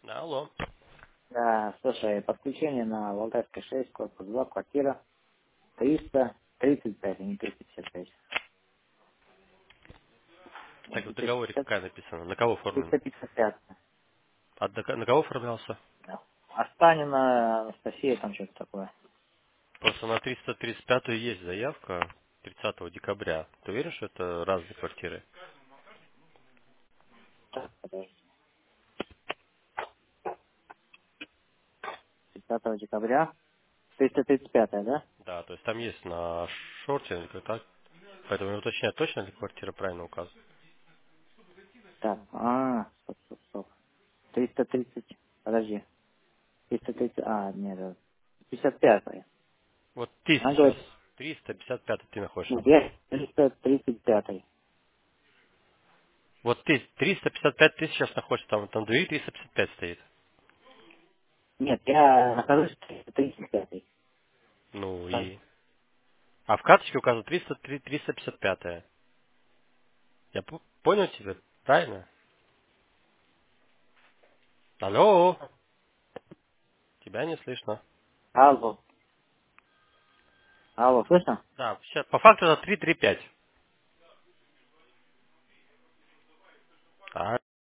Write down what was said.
Алло. Да, слушай, подключение на Валтайской 6, корпус 2, квартира 335, а не 355. Так, Вот, в договоре 350, какая написана? На кого оформлено? 355. На кого оформлялся? Да. Останина, Анастасия, там что-то такое. Просто на 335 есть заявка 30 декабря. Ты уверен, что это разные квартиры? Так, подожди. 30 декабря, 335, да? Да, то есть там есть на шорте, или как так. Поэтому я уточняю, точно ли квартира правильно указана. Так, стоп. 330, подожди. 330, нет, 55. Вот ты Она сейчас говорит, 355 ты находишься. нет, я 335. Вот ты 355 ты сейчас находишься, там двери 355 стоит. Нет, я нахожусь в 335. Ну и... А в карточке указано 355. Я понял тебя? Правильно? Алло, тебя не слышно. Алло, слышно? Да, сейчас, по факту это 335.